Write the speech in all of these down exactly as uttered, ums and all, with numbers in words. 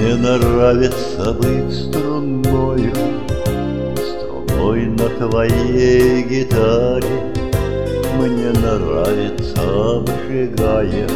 Мне нравится быть струною, струной на твоей гитаре. Мне нравится, обжигая,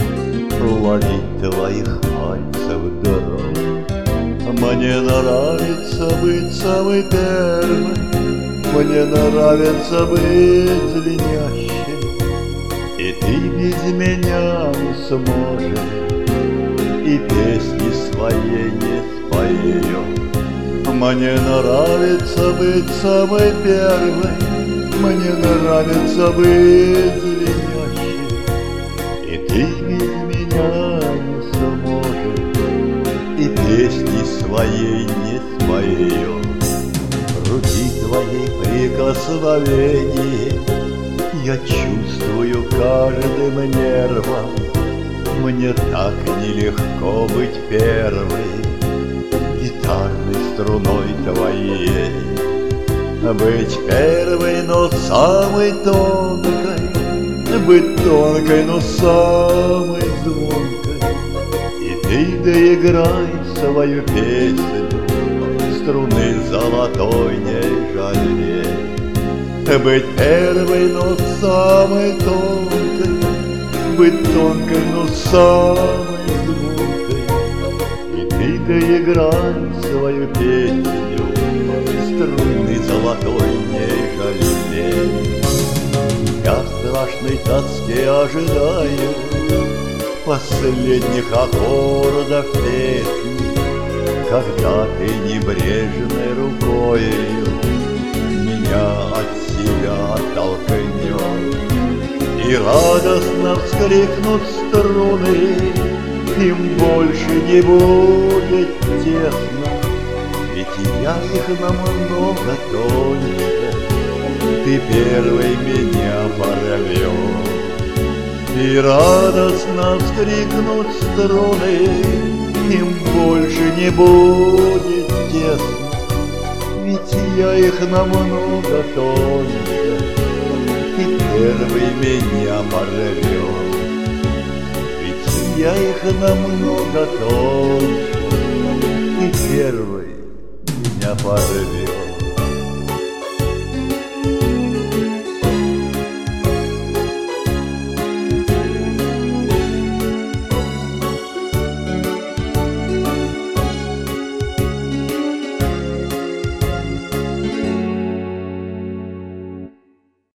ловить твоих пальцев дрожь. Мне нравится быть самой первой, мне нравится быть звенящей, и ты без меня не сможешь, и песни своей не споешь. Мне нравится быть самой первой, мне нравится быть звенящей, и ты без меня не сможешь, и песни своей не споешь. Руки твоей прикосновения я чувствую каждым нервом. Мне так нелегко быть первой гитарной струной твоей. Быть первой, но самой тонкой, быть тонкой, но самой звонкой. И ты доиграй свою песню, струны золотой не жалей. Быть первой, но самой тонкой, быть тонкой, но самой звонкой. И ты доиграй свою песню, струны золотой не жалей. Я в страшной тоске ожидаю последних аккордов песни, когда ты небрежной рукою меня от себя оттолкнешь. И радостно вскрикнут струны, им больше не будет тесно, ведь я их намного тоньше, ты первый меня порвешь. И радостно вскрикнут струны, им больше не будет тесно, ведь я их намного тоньше, и первый меня порвет. Ведь я их намного тоньше, и первый меня порвет.